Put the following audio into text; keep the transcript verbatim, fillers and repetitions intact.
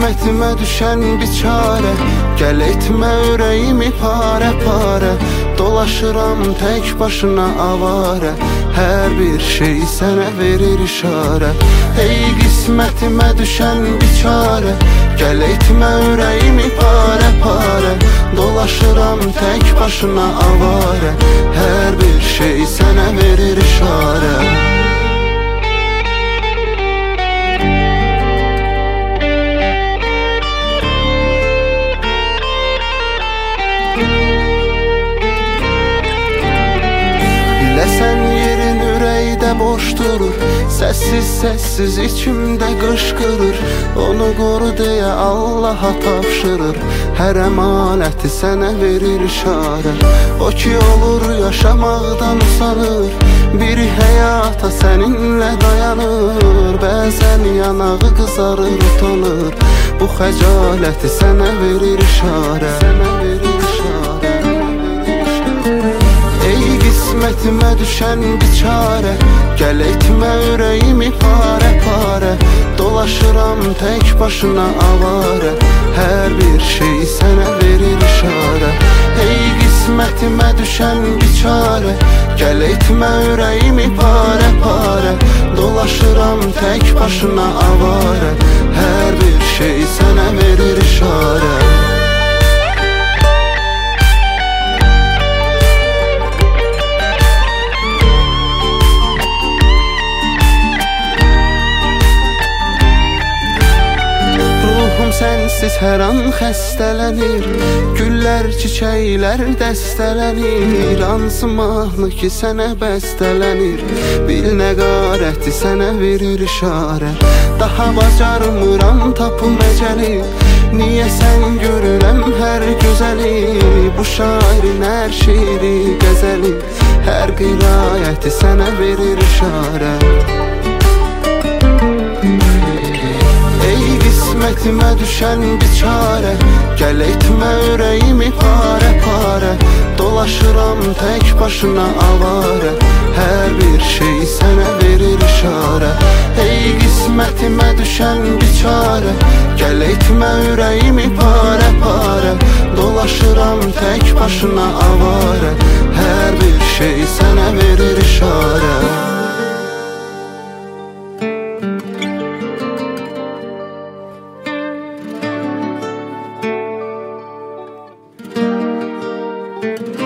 qismətimə düşən biçarə, gəl etmə ürəyimi parə parə. Dolaşıram tək başına avarə, hər bir şey sənə verir işarə. Ey qismətimə düşən biçarə, gəl etmə ürəyimi parə parə. Dolaşıram tək başına avarə, hər bir şey sənə verir işarə. Biləsən yerin ürəkdə boş durur, səssiz səssiz içimdə qışqırır. Onu qoru deyə Allaha tapşırır, hər əmanəti sənə verir işarə. O ki olur yaşamaqdan usanır, biri həyata səninlə dayanır. Bəzən yanağı qızarır, utanır, bu xəcaləti sənə verir işarə. Sənə verir işarə. Ey qismətimə düşən biçarə, gəl etmə ürəyimi parə parə. Dolaşıram tək başına avarə, hər bir şey sənə verir işarə. Ey qismətimə düşən biçarə, gəl etmə ürəyimi parə parə. Dolaşıram tək başına avarə, hər bir şey sənə verir işarə. Sənsiz hər an xəstələnir, güllər, çiçəklər dəstələnir. Hansı mahnı ki sənə bəstələnir, bil nə qarəti sənə verir işarə. Daha bacarmıram tapım əcəli, niyə sən görürəm hər gözəli. Bu şairin hər şeiri qəzəli, hər qirayəti sənə verir işarə. Qismətimə düşən biçarə, gəl etmə ürəyimi parə parə. Dolaşıram tək başına avarə, hər bir şey sənə verir işarə. Ey qismətimə düşən biçarə, gəl etmə ürəyimi parə parə. Dolaşıram tək başına avarə, hər bir şey sənə verir işarə. Thank you.